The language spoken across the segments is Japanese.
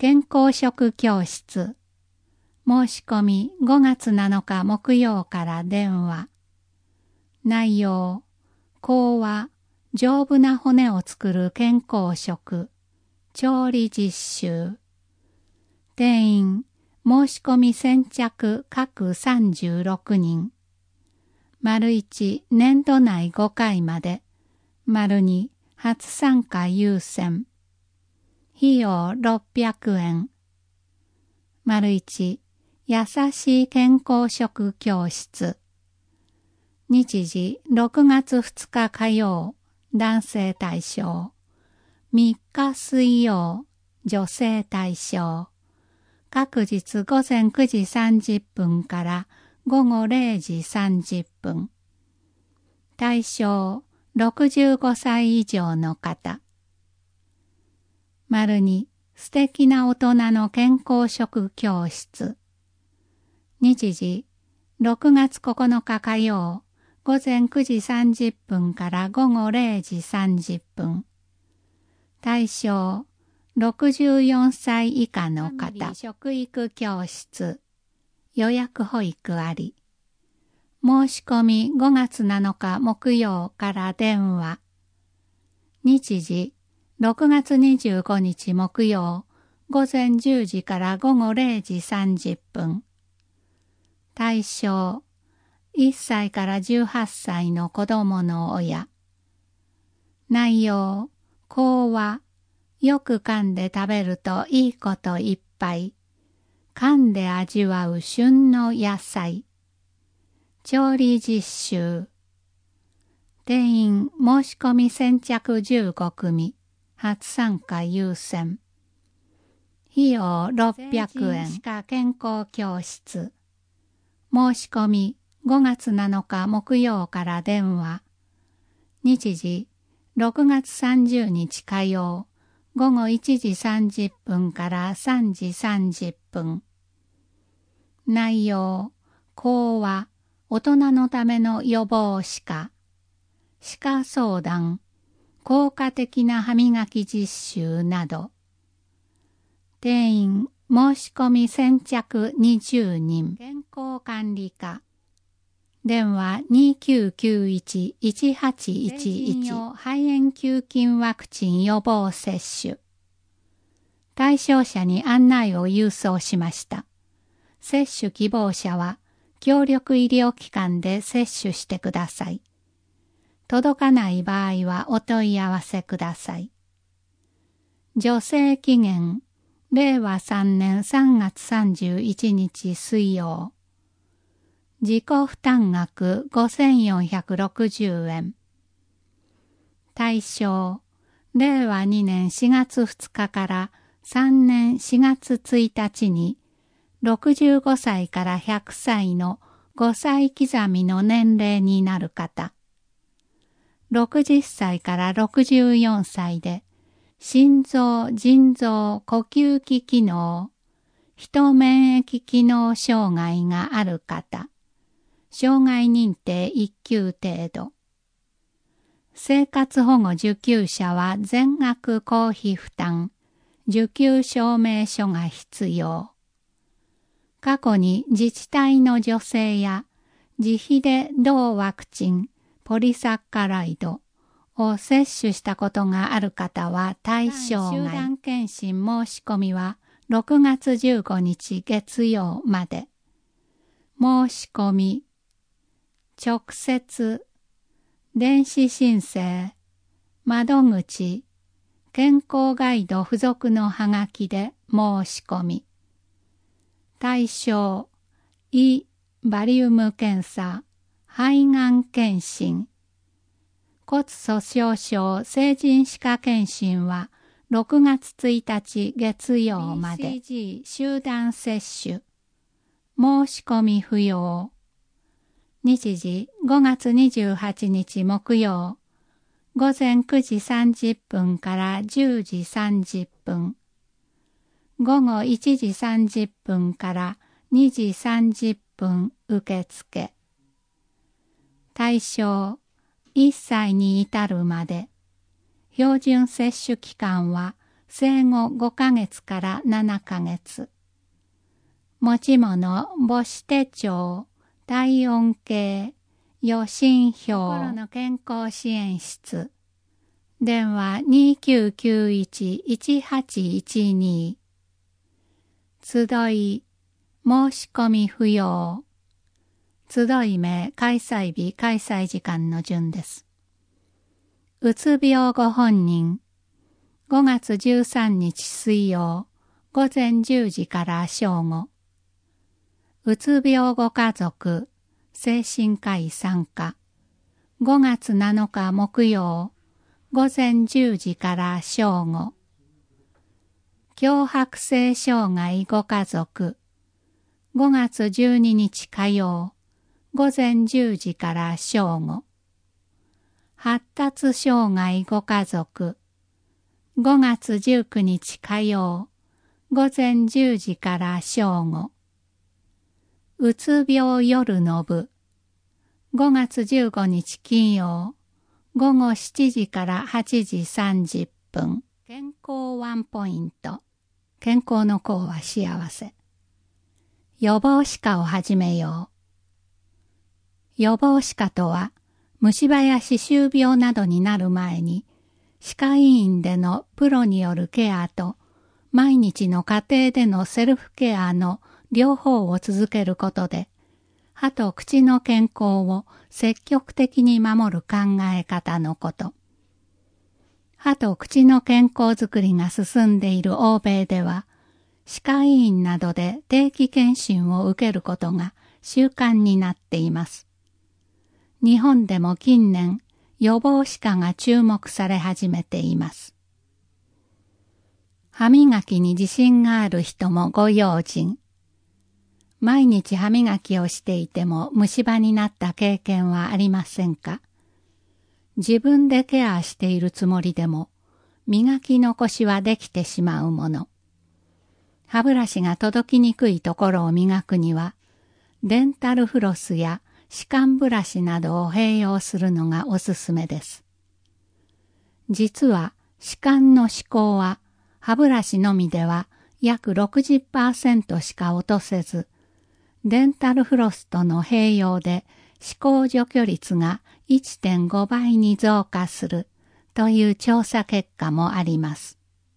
健康食教室。申し込み5月7日木曜から電話。内容、講話、丈夫な骨を作る健康食、調理実習。定員、申し込み先着各36人。1、年度内5回まで。2、初参加優先。費用600円。1、優しい健康食教室。日時6月2日火曜、男性対象。3日水曜、女性対象。各日午前9時30分から午後0時30分。対象、65歳以上の方。2、素敵な大人の健康食教室。日時、6月9日火曜、午前9時30分から午後0時30分。対象、64歳以下の方。食育教室。予約保育あり。申し込み5月7日木曜から電話。日時、6月25日木曜、午前10時から午後0時30分。対象、1歳から18歳の子供の親。内容、講話、よく噛んで食べるといいこといっぱい。噛んで味わう旬の野菜。調理実習。定員申し込み先着15組。初参加優先。費用600円。歯科健康教室。申し込み5月7日木曜から電話。日時6月30日火曜。午後1時30分から3時30分。内容、講話、大人のための予防歯科。歯科相談、効果的な歯磨き実習など。定員、申し込み先着20人。健康管理課。電話2991-1811。肺炎球菌ワクチン予防接種。対象者に案内を郵送しました。接種希望者は、協力医療機関で接種してください。届かない場合はお問い合わせください。助成期限、令和3年3月31日水曜。自己負担額5460円。対象、令和2年4月2日から3年4月1日に65歳から100歳の5歳刻みの年齢になる方。60歳から64歳で心臓、腎臓、呼吸器機能、人免疫機能障害がある方。障害認定1級程度。生活保護受給者は全額公費負担、受給証明書が必要。過去に自治体の助成や自費で同ワクチン、ポリサッカライドを接種したことがある方は対象外。集団検診申し込みは6月15日月曜まで。申し込み、直接、電子申請、窓口、健康ガイド付属のはがきで申し込み。対象、胃、バリウム検査、肺がん検診。骨粗鬆症成人歯科検診は6月1日月曜まで。BCG 集団接種。申し込み不要。日時5月28日木曜。午前9時30分から10時30分。午後1時30分から2時30分受付。対象、1歳に至るまで。標準接種期間は生後5ヶ月から7ヶ月。持ち物、母子手帳、体温計、予診票、心の健康支援室。電話2991-1812。集い、申し込み不要。集い名、開催日、開催時間の順です。うつ病ご本人、5月13日水曜、午前10時から正午。うつ病ご家族、精神科医参加、5月7日木曜、午前10時から正午。強迫性障害ご家族、5月12日火曜、午前10時から正午。発達障害ご家族、5月19日火曜、午前10時から正午。うつ病夜の部、5月15日金曜、午後7時から8時30分。健康ワンポイント。健康の功は幸せ。予防歯科を始めよう。予防歯科とは、虫歯や歯周病などになる前に、歯科医院でのプロによるケアと、毎日の家庭でのセルフケアの両方を続けることで、歯と口の健康を積極的に守る考え方のこと。歯と口の健康づくりが進んでいる欧米では、歯科医院などで定期検診を受けることが習慣になっています。日本でも近年、予防歯科が注目され始めています。歯磨きに自信がある人もご用心。毎日歯磨きをしていても虫歯になった経験はありませんか？自分でケアしているつもりでも、磨き残しはできてしまうもの。歯ブラシが届きにくいところを磨くには、デンタルフロスや歯間ブラシなどを併用するのがおすすめです。実は歯間の歯垢は歯ブラシのみでは約 60% しか落とせず、デンタルフロスとの併用で歯垢除去率が 1.5 倍に増加するという調査結果もあります。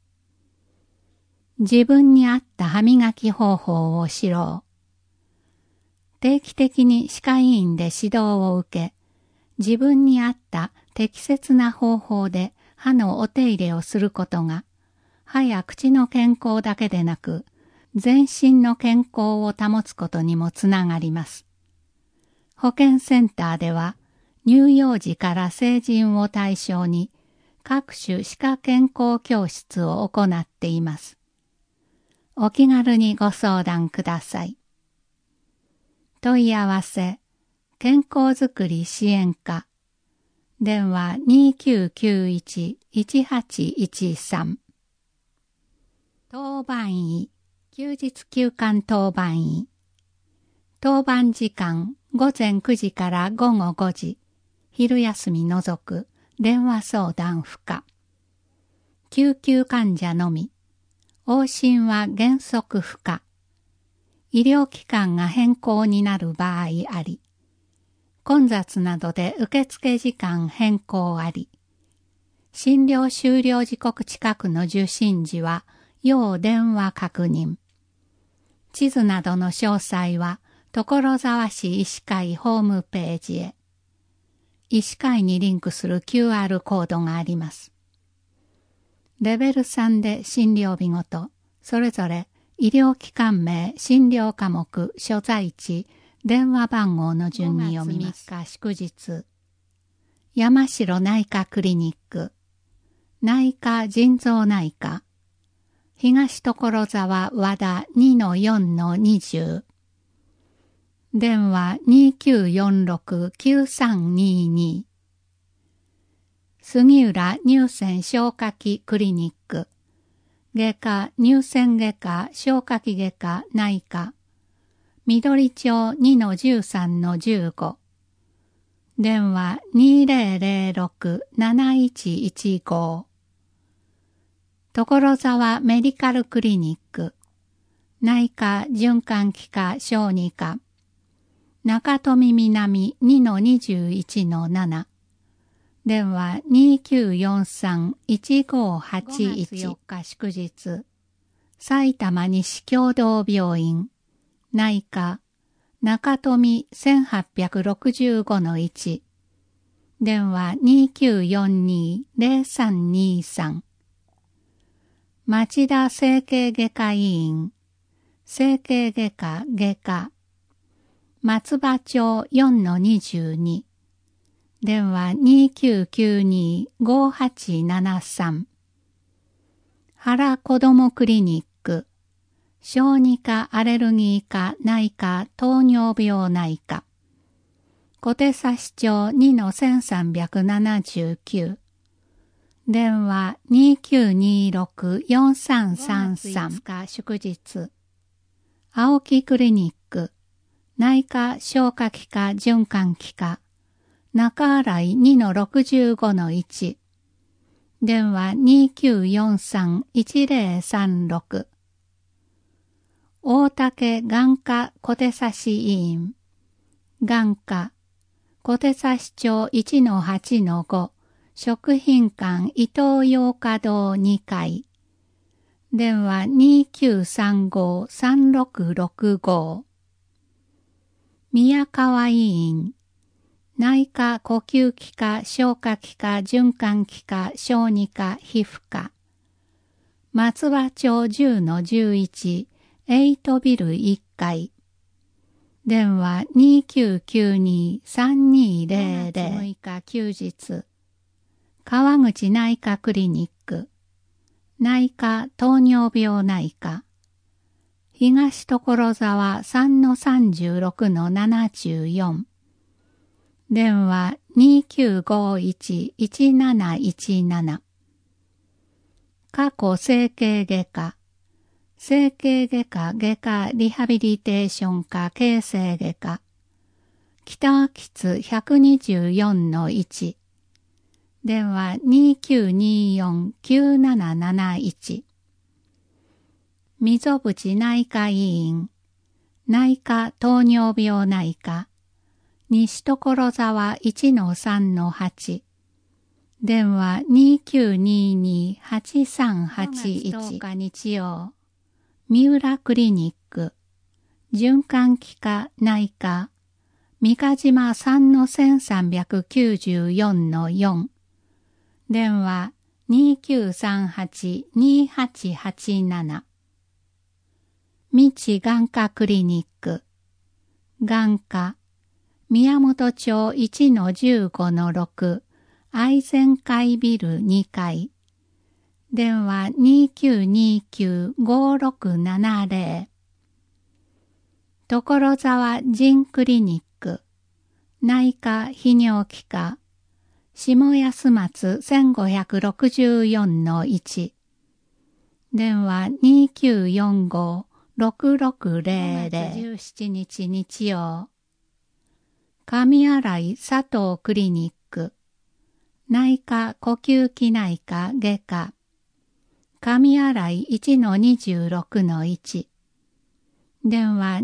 自分に合った歯磨き方法を知ろう。定期的に歯科医院で指導を受け、自分に合った適切な方法で歯のお手入れをすることが、歯や口の健康だけでなく、全身の健康を保つことにもつながります。保健センターでは、乳幼児から成人を対象に、各種歯科健康教室を行っています。お気軽にご相談ください。問い合わせ、健康づくり支援課、電話 2991-1813。当番医、休日休館当番医。当番時間、午前9時から午後5時。昼休み除く、電話相談不可。救急患者のみ。往診は原則不可。医療機関が変更になる場合あり。混雑などで受付時間変更あり。診療終了時刻近くの受診時は、要電話確認。地図などの詳細は、所沢市医師会ホームページへ。医師会にリンクする QR コードがあります。レベル3で診療日ごと、それぞれ医療機関名、診療科目、所在地、電話番号の順に読みます。5月3日祝日。山城内科クリニック。内科腎臓内科。東所沢和田 2-4-20。電話 2946-9322。杉浦乳腺消化器クリニック。外科、乳腺外科、消化器外科、内科。緑町 2-13-15。電話 2006-7115。 所沢メディカルクリニック、内科循環器科小児科、中富南 2-21-7、電話 2943-1581、4日祝日、埼玉西共同病院、内科、中富 1865-1、電話 2942-0323、町田整形外科医院、整形外科外科、松葉町 4-22、電話 2992-5873、原子どもクリニック、小児科アレルギー科内科糖尿病内科、小手指町 2-1379、電話 2926-4333、日祝日、青木クリニック、内科消化器科循環器科、中新井 2-65-1、電話 2943-1036、大竹眼科小手指医院、眼科、小手指町 1-8-5、食品館伊東洋華堂2階、電話 2935-3665、宮川医院、内科呼吸器科消化器科循環器科小児科皮膚科、松葉町 10-11 エイトビル1階、電話 2992-3200、6日休日、川口内科クリニック、内科糖尿病内科、東所沢 3-36-74、電話 2951-1717、過去整形外科、整形外科外科リハビリテーション科形成外科、北秋津 124-1、電話 2924-9771、溝淵内科医院、内科糖尿病内科、西所沢 1-3-8、電話 2922-8381、日日曜、三浦クリニック、循環器科内科、三ヶ島 3-1394-4、電話 2938-2887、道眼科クリニック、眼科、宮本町 1-15-6、愛善会ビル2階、電話 2929-5670、所沢腎クリニック、内科泌尿器科、下安松 1564-1、電話 2945-6600、17日日曜、上新井佐藤クリニック、内科呼吸器内科外科、上新井 1-26-1、電話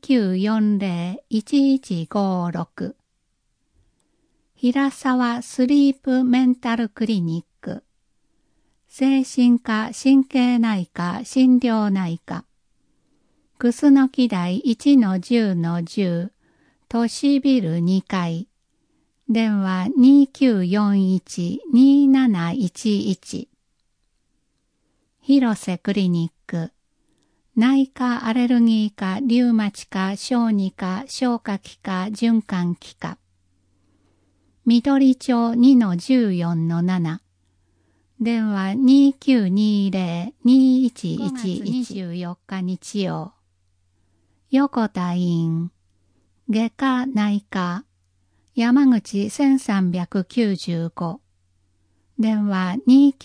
2940-1156、平沢スリープメンタルクリニック、精神科神経内科診療内科、楠木台 1-10-10、都市ビル2階、電話 2941-2711、広瀬クリニック、内科アレルギー科リウマチ科小児科消化器科循環器科、緑町 2-14-7、電話 2920-2111、24日日曜、横田院、外科内科、山口 1395、電話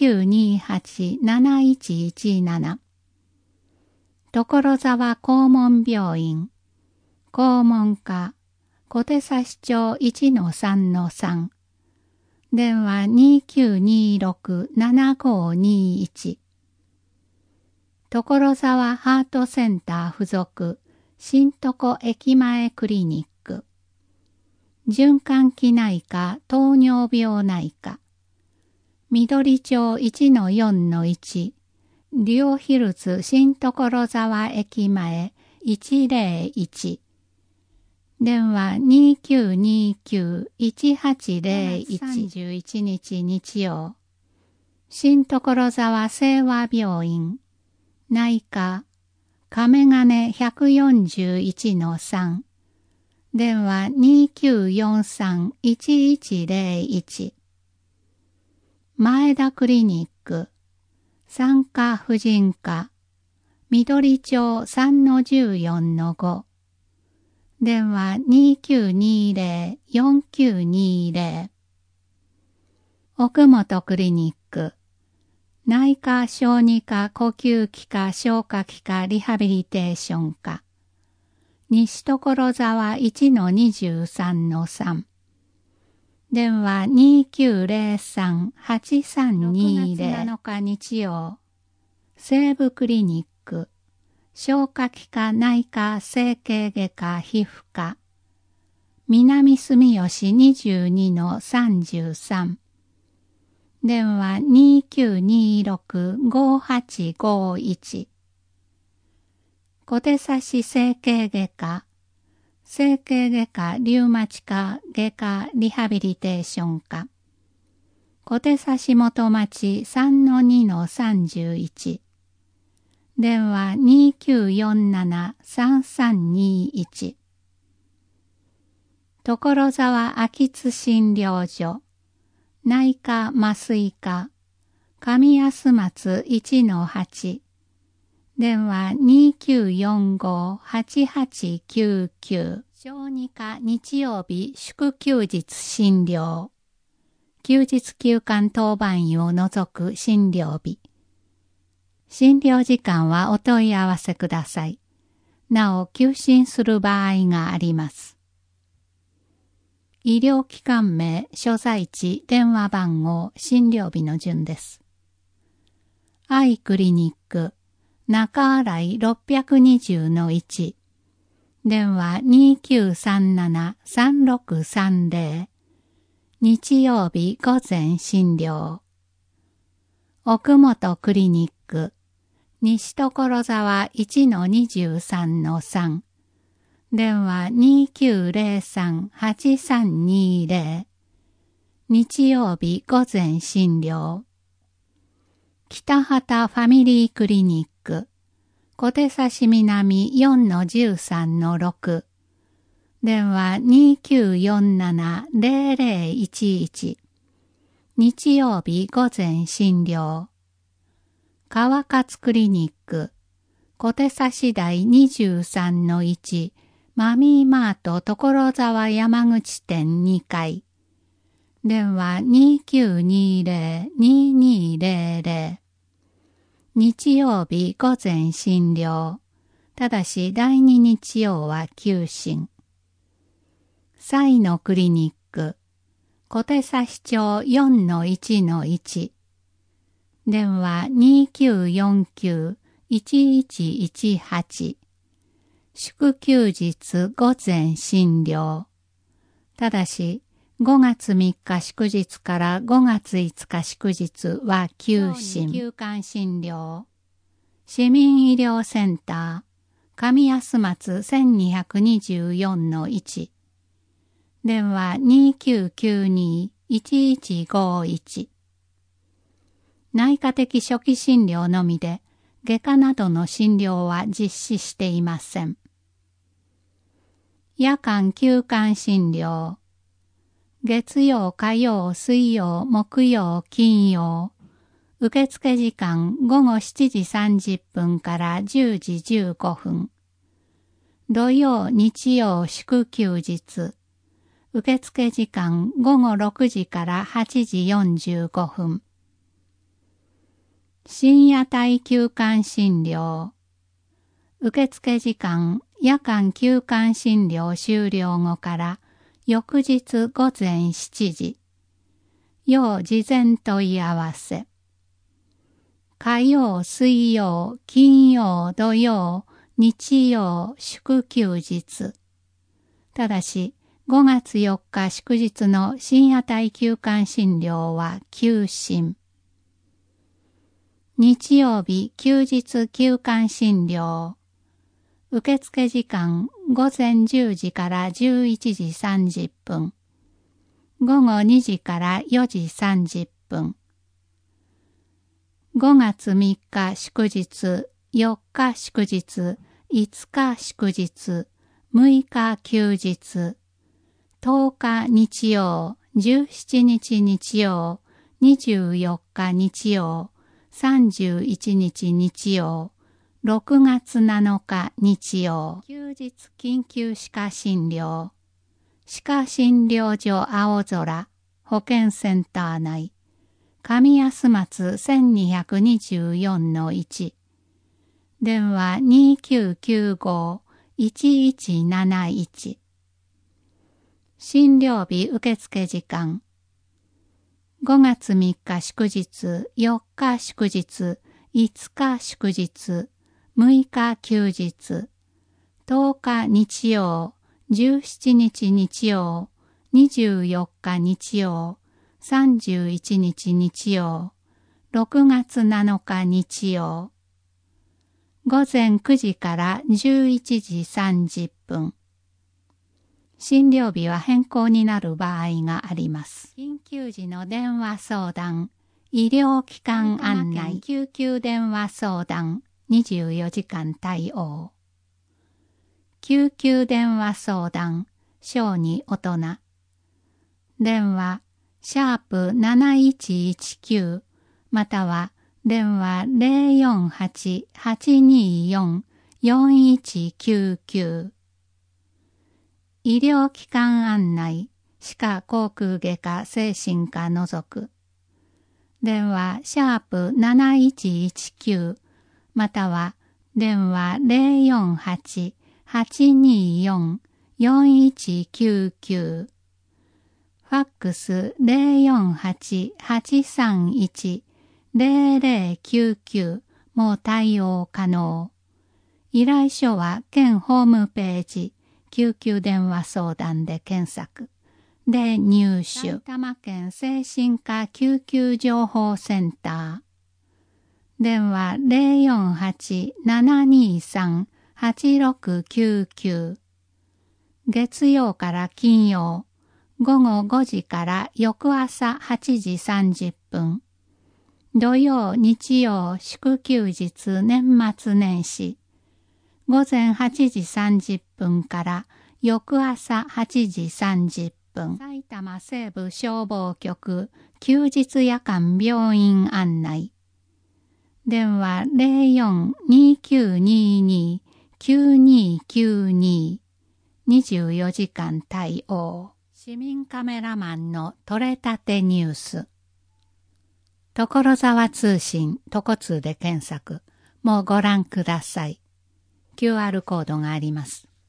2928-7117、所沢肛門病院、肛門科、小手指町 1-3-3、電話 2926-7521、 所沢ハートセンター附属新床駅前クリニック、循環器内科糖尿病内科、緑町 1-4-1 リオヒルズ新所沢駅前101、電話 2929-1801 31日日曜、新所沢清和病院内科亀金 141-3、電話 2943-1101、前田クリニック産科婦人科緑町 3-14-5、電話 2920-4920、奥本クリニック内科小児科呼吸器科消化器科リハビリテーション科西所沢 1-23-3、電話 2903-8320、6月7日日曜、西部クリニック消化器科内科整形外科皮膚科南住吉 22-33、電話 2926-5851、小手差し整形外科整形外科リウマチ科外科リハビリテーション科小手差し元町 3-2-31、電話 2947-3321、所沢秋津診療所内科麻酔科上安松 1-8、電話 2945-8899、小児科日曜日祝休日診療、休日休館当番医を除く診療日、診療時間はお問い合わせください。なお、休診する場合があります。医療機関名、所在地、電話番号、診療日の順です。アイクリニック、中新井 620-1、電話 2937-3630、日曜日午前診療。奥本クリニック、西所沢 1-23-3、電話 2903-8320、日曜日午前診療。北畑ファミリークリニック、小手差し南 4-13-6、電話 2947-0011、日曜日午前診療。川勝クリニック、小手差し台 23-1、マミーマート所沢山口店2階。電話 2920-2200。日曜日午前診療。ただし第2日曜は休診。西のクリニック、小手差し町 4-1-1。電話 2949-1118。祝休日午前診療。ただし、5月3日祝日から5月5日祝日は休診。休館診療。市民医療センター、上安松 1224-1。電話 2992-1151。内科的初期診療のみで、外科などの診療は実施していません。夜間休館診療。月曜、火曜、水曜、木曜、金曜。受付時間午後7時30分から10時15分。土曜、日曜、祝休日。受付時間午後6時から8時45分。深夜帯休館診療。受付時間夜間休館診療終了後から翌日午前7時。要事前問い合わせ。 火曜、水曜、金曜、土曜、日曜、祝休日。ただし、5月4日祝日の深夜帯休館診療は休診。日曜日休日休館診療。受付時間午前10時から11時30分。午後2時から4時30分。5月3日祝日、4日祝日、5日祝日、6日休日。10日日曜、17日日曜、24日日曜、31日日曜、6月7日日曜、休日緊急歯科診療、歯科診療所青空、保健センター内、上安松 1224-1、電話2995-1171。診療日受付時間。5月3日祝日、4日祝日、5日祝日、6日休日、10日日曜、17日日曜、24日日曜、31日日曜、6月7日日曜。午前9時から11時30分。診療日は変更になる場合があります。緊急時の電話相談、医療機関案内、救急電話相談、24時間対応。救急電話相談、小児大人。電話、#7119 または電話 048-824-4199。医療機関案内、歯科口腔外科精神科除く。電話#7119または電話 048-824-4199。ファックス 048-831-0099 も対応可能。依頼書は県ホームページ救急電話相談で検索。で入手。埼玉県精神科救急情報センター。電話 048-723-8699。月曜から金曜、午後5時から翌朝8時30分。土曜、日曜、祝休日、年末年始。午前8時30分から翌朝8時30分。埼玉西部消防局休日夜間病院案内。電話 04-2922-9292。24時間対応。市民カメラマンの取れたてニュース。所沢通信、とこ通で検索。もうご覧ください。QR コードがあります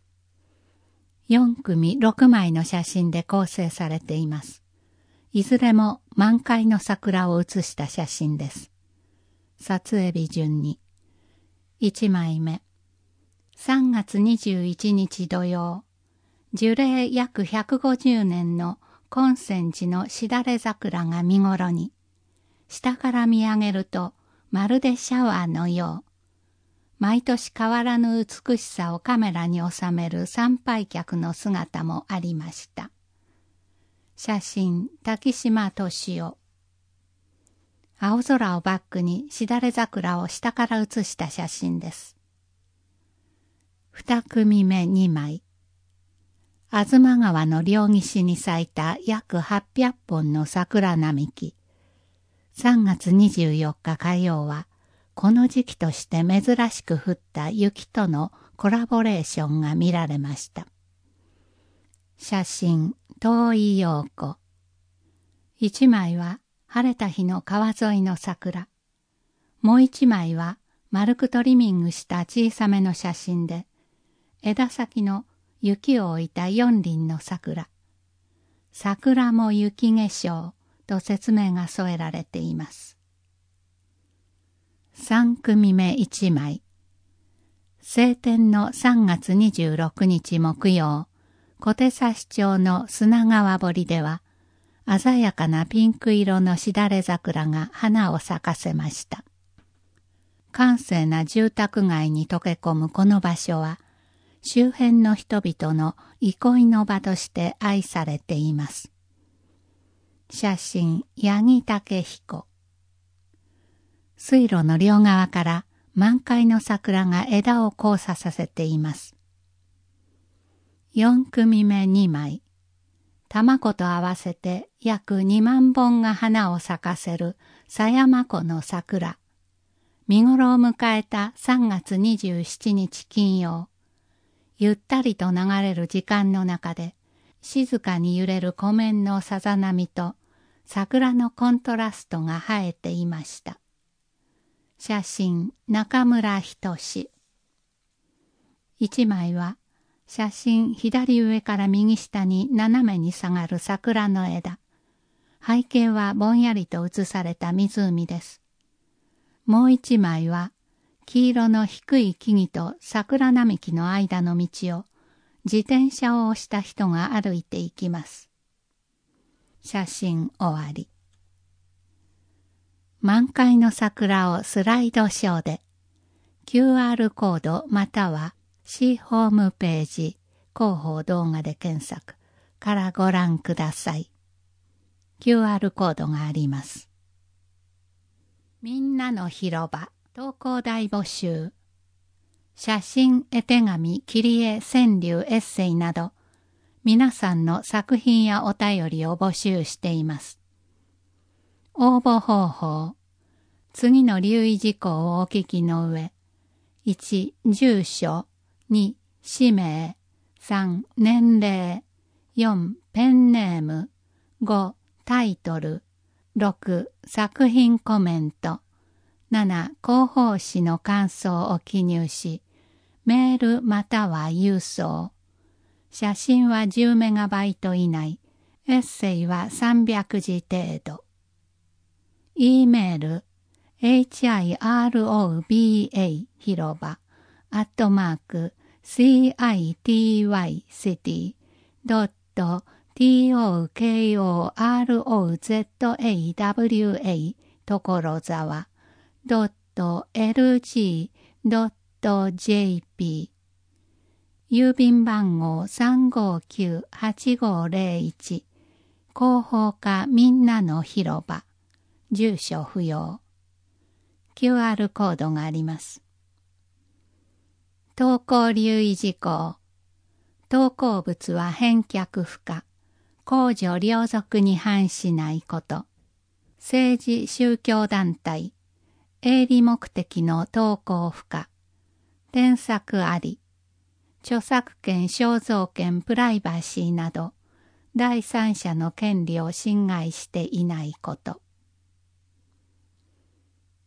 。4組6枚の写真で構成されています。いずれも満開の桜を写した写真です。撮影日順に。1枚目。3月21日土曜。樹齢約150年の金泉寺のしだれ桜が見頃に。下から見上げるとまるでシャワーのよう。毎年変わらぬ美しさをカメラに収める参拝客の姿もありました。写真、滝島敏夫。青空をバックにしだれ桜を下から写した写真です。2組目2枚。吾妻川の両岸に咲いた約800本の桜並木。3月24日火曜は、この時期として珍しく降った雪とのコラボレーションが見られました。写真、遠井陽子。1枚は晴れた日の川沿いの桜。もう1枚は丸くトリミングした小さめの写真で、枝先の雪を置いた4輪の桜。桜も雪化粧と説明が添えられています。 3組目1枚。晴天の3月26日木曜、小手指町の砂川堀では、鮮やかなピンク色のしだれ桜が花を咲かせました。閑静な住宅街に溶け込むこの場所は、周辺の人々の憩いの場として愛されています。写真、八木武彦。水路の両側から満開の桜が枝を交差させています。4組目2枚。卵と合わせて約2万本が花を咲かせる狭山湖の桜。見頃を迎えた3月27日金曜。ゆったりと流れる時間の中で、静かに揺れる湖面のさざ波と桜のコントラストが映えていました。写真、中村仁。一枚は、写真左上から右下に斜めに下がる桜の枝。背景はぼんやりと映された湖です。もう一枚は、黄色の低い木々と桜並木の間の道を自転車を押した人が歩いていきます。写真終わり。満開の桜をスライドショーで QR コードまたは市ホームページ広報動画で検索からご覧ください。QR コードがあります。みんなの広場投稿大募集。写真、絵手紙、切り絵、川柳、エッセイなど、皆さんの作品やお便りを募集しています。応募方法。次の留意事項をお聞きの上。1、住所。2、氏名。3、年齢。4、ペンネーム。5、タイトル。6、作品コメント。7、広報誌の感想を記入し、メールまたは郵送。写真は10メガバイト以内、エッセイは300字程度。E メール、hiroba 広場、city.city.tokorozawa 所沢.lg.jp 郵便番号 359-8501 広報課みんなの広場住所不要 QR コードがあります。投稿留意事項投稿物は返却不可公序良俗に反しないこと政治宗教団体営利目的の投稿不可添削あり著作権肖像権プライバシーなど第三者の権利を侵害していないこと